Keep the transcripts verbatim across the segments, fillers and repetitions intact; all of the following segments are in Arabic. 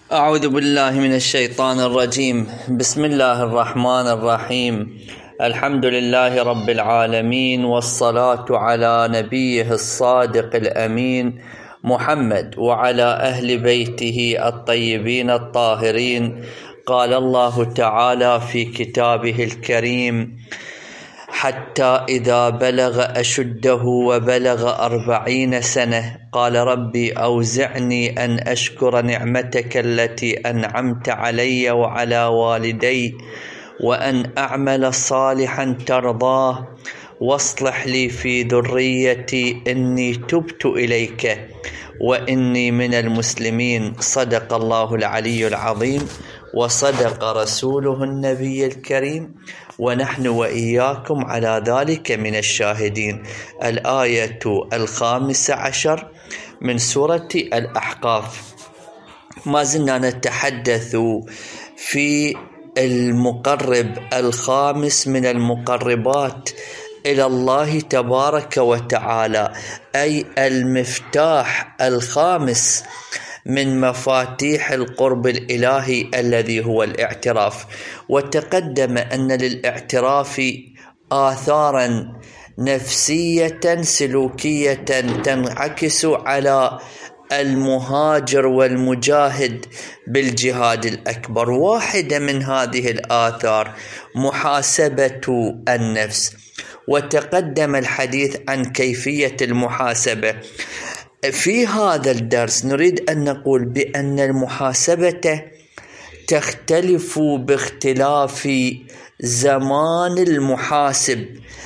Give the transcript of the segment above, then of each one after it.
أعوذ بالله من الشيطان الرجيم. بسم الله الرحمن الرحيم. الحمد لله رب العالمين، والصلاة على نبيه الصادق الأمين محمد وعلى أهل بيته الطيبين الطاهرين. قال الله تعالى في كتابه الكريم: حتى إذا بلغ أشده وبلغ أربعين سنة قال ربي أوزعني أن أشكر نعمتك التي أنعمت علي وعلى والدي وأن أعمل صالحا ترضاه واصلح لي في ذريتي إني تبت إليك وإني من المسلمين. صدق الله العلي العظيم وصدق رسوله النبي الكريم، ونحن وإياكم على ذلك من الشاهدين. الآية الخامسة عشر من سورة الأحقاف. ما زلنا نتحدث في المقرب الخامس من المقربات إلى الله تبارك وتعالى، أي المفتاح الخامس من مفاتيح القرب الإلهي الذي هو الاعتراف. وتقدم أن للاعتراف آثارا نفسية سلوكية تنعكس على المهاجر والمجاهد بالجهاد الأكبر. واحدة من هذه الآثار محاسبة النفس، وتقدم الحديث عن كيفية المحاسبة. في هذا الدرس نريد أن نقول بأن المحاسبة تختلف باختلاف زمان المحاسب،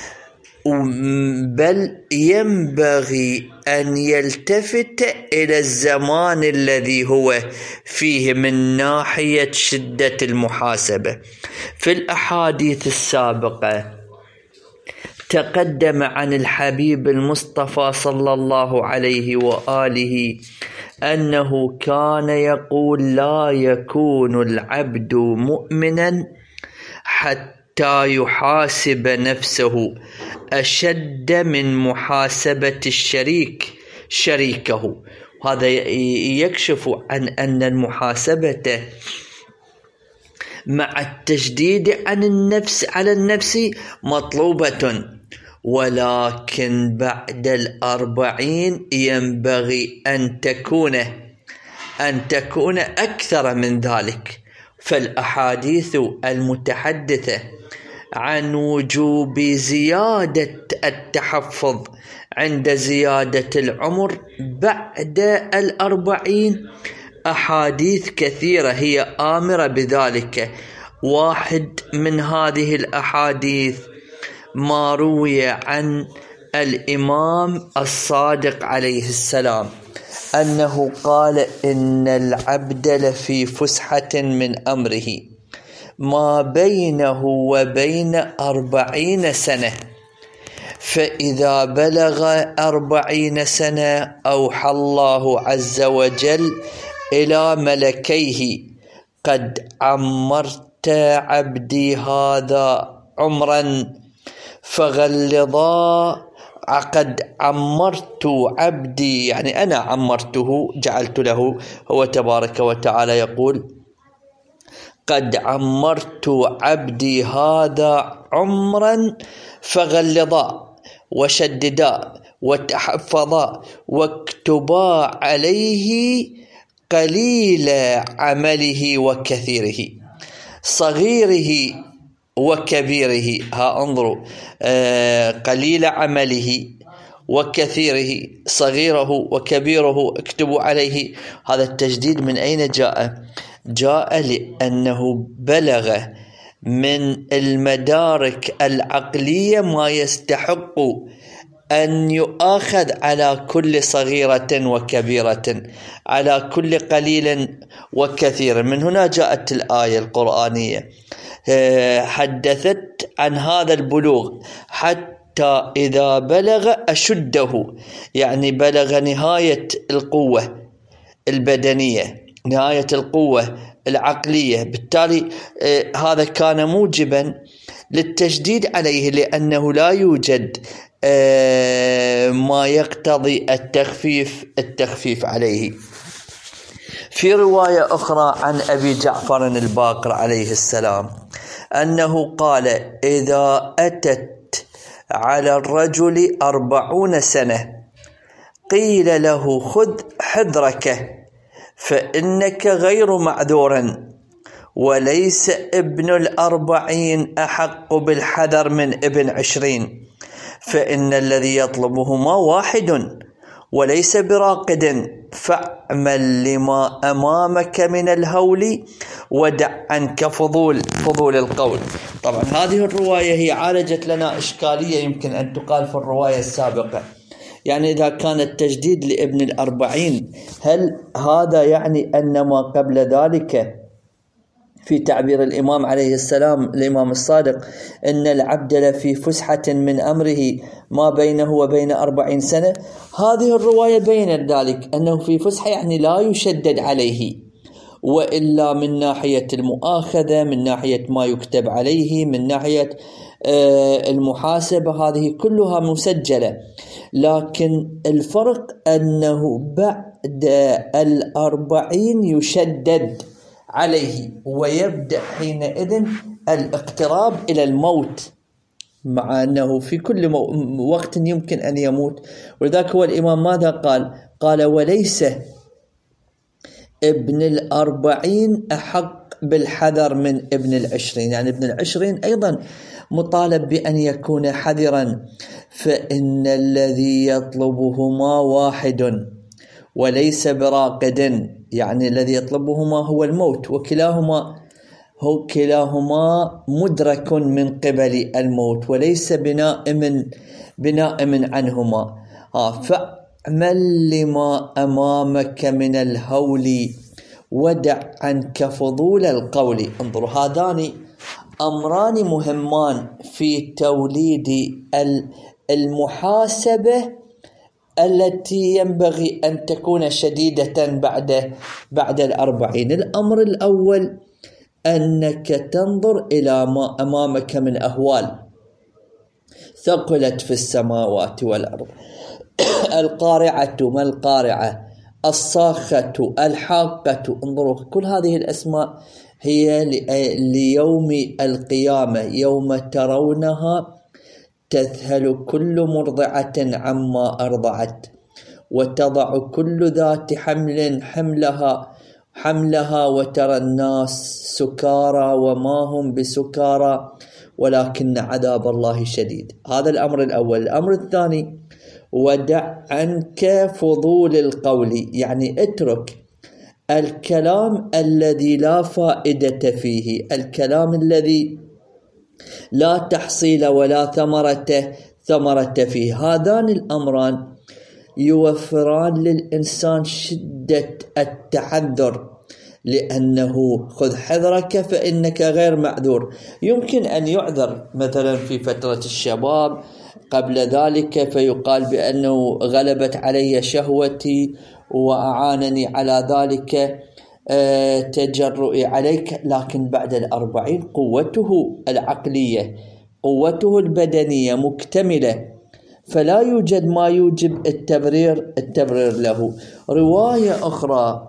بل ينبغي أن يلتفت إلى الزمان الذي هو فيه من ناحية شدة المحاسبة. في الأحاديث السابقة تقدم عن الحبيب المصطفى صلى الله عليه وآله أنه كان يقول: لا يكون العبد مؤمنا حتى يحاسب نفسه أشد من محاسبة الشريك شريكه. هذا يكشف عن أن المحاسبة مع التشديد عن النفس على النفس مطلوبة، ولكن بعد الأربعين ينبغي أن تكون أن تكون أكثر من ذلك. فالأحاديث المتحدثة عن وجوب زيادة التحفظ عند زيادة العمر بعد الأربعين أحاديث كثيرة هي آمرة بذلك. واحد من هذه الأحاديث ما روي عن الإمام الصادق عليه السلام أنه قال: إن العبد لفي فسحة من أمره ما بينه وبين أربعين سنة، فإذا بلغ أربعين سنة أوحى الله عز وجل إلى ملكيه: قد عمرت عبدي هذا عمرا فغلظا. قد عمرت عبدي يعني أنا عمرته، جعلت له. هو تبارك وتعالى يقول: قد عمرت عبدي هذا عمرا فغلظا وشددا وتحفظا واكتبا عليه قليل عمله وكثيره، صغيره وكبيره. ها انظروا، آه قليل عمله وكثيره، صغيره وكبيره، اكتبوا عليه. هذا التجديد من أين جاء؟ جاء لأنه بلغ من المدارك العقلية ما يستحق أن يؤاخذ على كل صغيرة وكبيرة، على كل قليل وكثير. من هنا جاءت الآية القرآنية حدثت عن هذا البلوغ: حتى إذا بلغ أشده، يعني بلغ نهاية القوة البدنية، نهاية القوة العقلية. بالتالي هذا كان موجبا للتشديد عليه، لأنه لا يوجد ما يقتضي التخفيف التخفيف عليه. في رواية أخرى عن أبي جعفر الباقر عليه السلام أنه قال: إذا أتت على الرجل أربعون سنة قيل له: خذ حذرك فإنك غير معذور، وليس ابن الأربعين أحق بالحذر من ابن عشرين، فإن الذي يطلبهما واحد وليس براقد، فاعمل لما أمامك من الهول ودع عنك فضول فضول القول. طبعا هذه الرواية هي عالجت لنا إشكالية يمكن أن تقال في الرواية السابقة، يعني إذا كان التجديد لابن الأربعين هل هذا يعني أن ما قبل ذلك في تعبير الإمام عليه السلام الإمام الصادق إن العبد لفي فسحة من أمره ما بينه وبين أربعين سنة؟ هذه الرواية بينت ذلك أنه في فسحة يعني لا يشدد عليه، وإلا من ناحية المؤاخذة، من ناحية ما يكتب عليه، من ناحية المحاسبة، هذه كلها مسجلة. لكن الفرق أنه بعد الأربعين يشدد عليه ويبدأ حينئذ الاقتراب إلى الموت، مع أنه في كل وقت يمكن أن يموت. ولذلك هو الإمام ماذا قال؟ قال: وليس ابن الأربعين أحق بالحذر من ابن العشرين، يعني ابن العشرين أيضا مطالب بأن يكون حذرا، فإن الذي يطلبهما واحد وليس براقد، يعني الذي يطلبهما هو الموت، وكلاهما هو كلاهما مدرك من قبل الموت وليس بنائم بنائم عنهما. فاعمل لما أمامك من الهول ودع عنك فضول القول. انظروا، هذان أمران مهمان في توليد المحاسبة التي ينبغي أن تكون شديدة بعد بعد الأربعين. الأمر الأول أنك تنظر إلى ما أمامك من أهوال ثقلت في السماوات والأرض. القارعة، ما القارعة؟ الصاخة، الحاقة. انظروا، كل هذه الأسماء هي ليوم القيامة، يوم ترونها تذهل كل مرضعة عما أرضعت وتضع كل ذات حمل حملها حملها وترى الناس سكارى وما هم بسكارى ولكن عذاب الله شديد. هذا الأمر الأول. الأمر الثاني: ودع عنك فضول القول، يعني اترك الكلام الذي لا فائدة فيه، الكلام الذي لا تحصيل ولا ثمرة ثمرة فيه. هذان الأمران يوفران للإنسان شدة التحذر، لأنه خذ حذرك فإنك غير معذور. يمكن أن يعذر مثلا في فترة الشباب قبل ذلك فيقال بأنه غلبت علي شهوتي وأعانني على ذلك تجرؤي عليك، لكن بعد الأربعين قوته العقلية قوته البدنية مكتملة، فلا يوجد ما يوجب التبرير التبرير له. رواية أخرى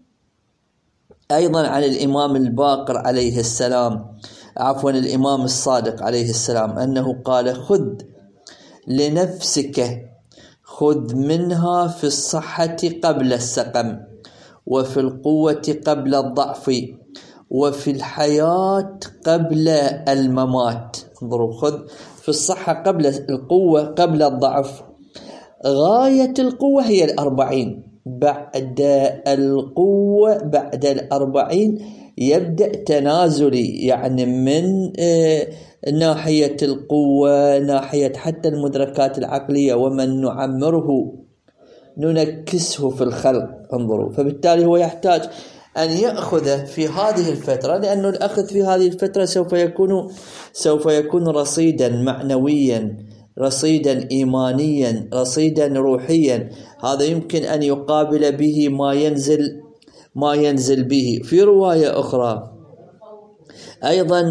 أيضا عن الإمام الباقر عليه السلام، عفوا الإمام الصادق عليه السلام، أنه قال: خذ لنفسك، خذ منها في الصحة قبل السقم، وفي القوة قبل الضعف، وفي الحياة قبل الممات. انظروا، خذ في الصحة قبل القوة قبل الضعف. غاية القوة هي الأربعين، بعد القوة بعد الأربعين يبدأ تنازلي، يعني من ناحية القوة، ناحية حتى المدركات العقلية، ومن نعمره ننكسه في الخلق. انظروا، فبالتالي هو يحتاج أن يأخذ في هذه الفترة، لأنه الأخذ في هذه الفترة سوف يكون سوف يكون رصيدا معنويا، رصيدا إيمانيا، رصيدا روحيا. هذا يمكن أن يقابل به ما ينزل ما ينزل به. في رواية أخرى أيضا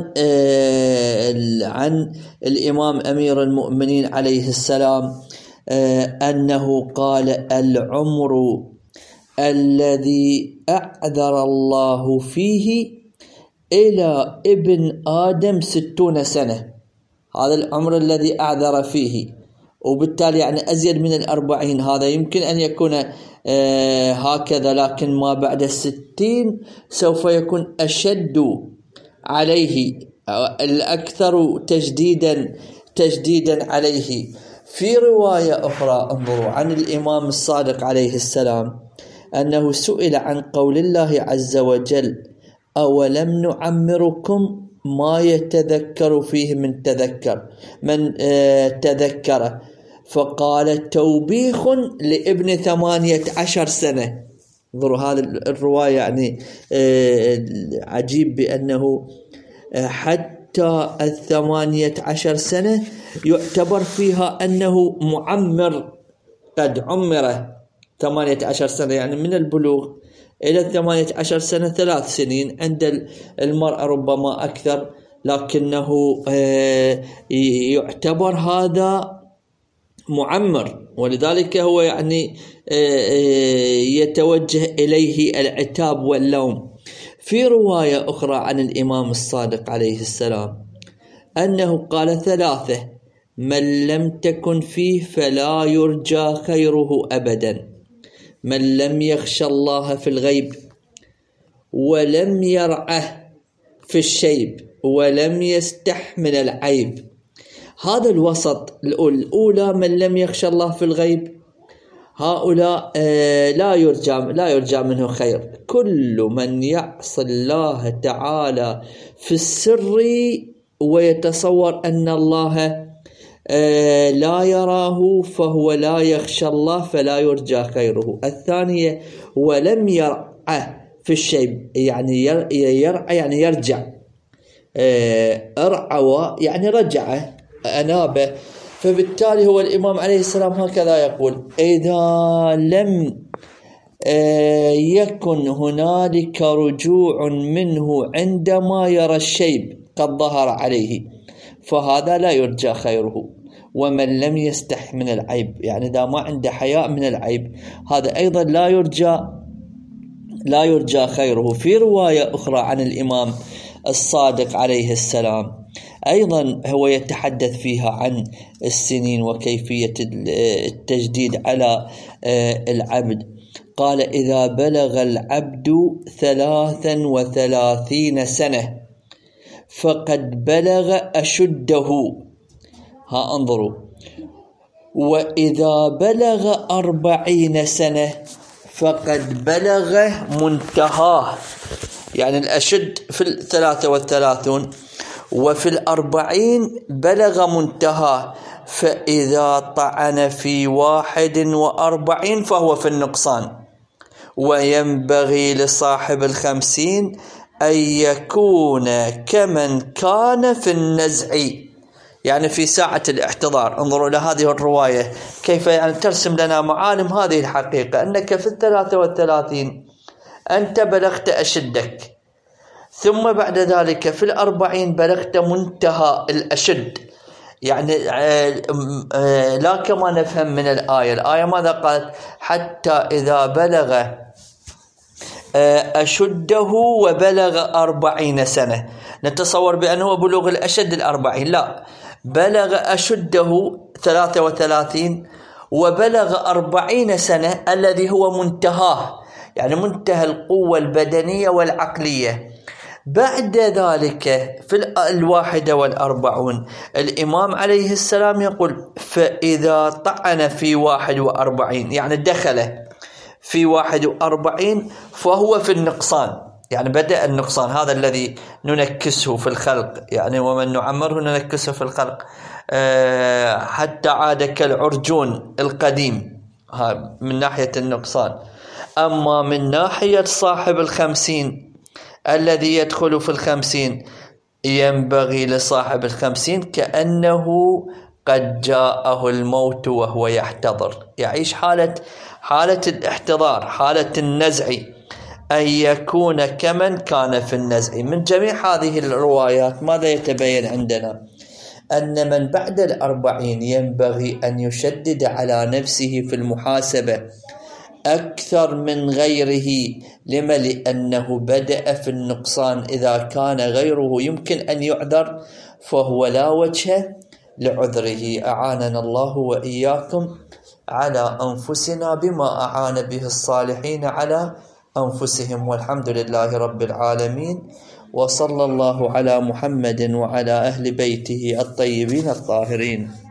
عن الإمام أمير المؤمنين عليه السلام أنه قال: العمر الذي أعذر الله فيه إلى ابن آدم ستون سنة. هذا العمر الذي أعذر فيه، وبالتالي يعني أزيد من الأربعين. هذا يمكن أن يكون آه هكذا، لكن ما بعد الستين سوف يكون أشد عليه، الأكثر تجديدا تجديدا عليه. في رواية أخرى انظروا عن الإمام الصادق عليه السلام أنه سئل عن قول الله عز وجل: أولم نعمركم ما يتذكر فيه من تذكر من آه تذكر، فقال: توبيخ لابن ثمانية عشر سنة. انظروا هذه الرواية يعني آه عجيب، بأنه آه حتى الثمانية عشر سنة يعتبر فيها أنه معمر، قد عمره ثمانية عشر سنة، يعني من البلوغ إلى الثمانية عشر سنة ثلاث سنين. عند المرأة ربما أكثر، لكنه يعتبر هذا معمر، ولذلك هو يعني يتوجه إليه العتاب واللوم. في رواية أخرى عن الإمام الصادق عليه السلام أنه قال: ثلاثة من لم تكن فيه فلا يرجى خيره أبدا: من لم يخشى الله في الغيب، ولم يرعه في الشيب، ولم يستحمل العيب. هذا الوسط الأولى من لم يخشى الله في الغيب، هؤلاء آه لا يرجى لا يرجى منه خير. كل من يعصي الله تعالى في السر ويتصور أن الله آه لا يراه فهو لا يخشى الله فلا يرجى خيره. الثانية ولم يرعى في الشيب، يعني يرعى يعني يرجع، آه ارعوى يعني رجع أنابه. فبالتالي هو الإمام عليه السلام هكذا يقول: إذا لم آه يكن هنالك رجوع منه عندما يرى الشيب قد ظهر عليه فهذا لا يرجى خيره. ومن لم يستح من العيب، يعني إذا ما عنده حياء من العيب، هذا أيضا لا يرجى لا يرجى خيره. في رواية أخرى عن الإمام الصادق عليه السلام أيضا هو يتحدث فيها عن السنين وكيفية التجديد على العبد. قال: إذا بلغ العبد ثلاثا وثلاثين سنة فقد بلغ أشده. ها انظروا: وإذا بلغ أربعين سنة فقد بلغ منتهاه. يعني الأشد في الثلاثة والثلاثون، وفي الأربعين بلغ منتهاه. فإذا طعن في واحد وأربعين فهو في النقصان. وينبغي لصاحب الخمسين أن يكون كمن كان في النزع، يعني في ساعة الاحتضار. انظروا إلى هذه الرواية كيف يعني ترسم لنا معالم هذه الحقيقة، أنك في الثلاثة والثلاثين أنت بلغت أشدك، ثم بعد ذلك في الأربعين بلغت منتهى الأشد. يعني لا كما نفهم من الآية. الآية ماذا قالت؟ حتى إذا بلغ أشده وبلغ أربعين سنة، نتصور بأنه بلوغ الأشد الأربعين. لا، بلغ أشده ثلاثة وثلاثين وبلغ أربعين سنة الذي هو منتهاه، يعني منتهى القوة البدنية والعقلية. بعد ذلك في الواحدة والأربعون الإمام عليه السلام يقول: فإذا طعن في واحد وأربعين، يعني دخل في واحد وأربعين فهو في النقصان، يعني بدأ النقصان. هذا الذي ننكسه في الخلق، يعني ومن نعمره ننكسه في الخلق أه حتى عاد كالعرجون القديم، من ناحية النقصان. أما من ناحية صاحب الخمسين الذي يدخل في الخمسين، ينبغي لصاحب الخمسين كأنه قد جاءه الموت وهو يحتضر، يعيش حالة حالة الاحتضار، حالة النزع، أن يكون كمن كان في النزع. من جميع هذه الروايات ماذا يتبين عندنا؟ أن من بعد الأربعين ينبغي أن يشدد على نفسه في المحاسبة، أكثر من غيره. لما؟ لأنه بدأ في النقصان. إذا كان غيره يمكن أن يعذر فهو لا وجه لعذره. أعاننا الله وإياكم على أنفسنا بما أعان به الصالحين على أنفسهم، والحمد لله رب العالمين، وصلى الله على محمد وعلى أهل بيته الطيبين الطاهرين.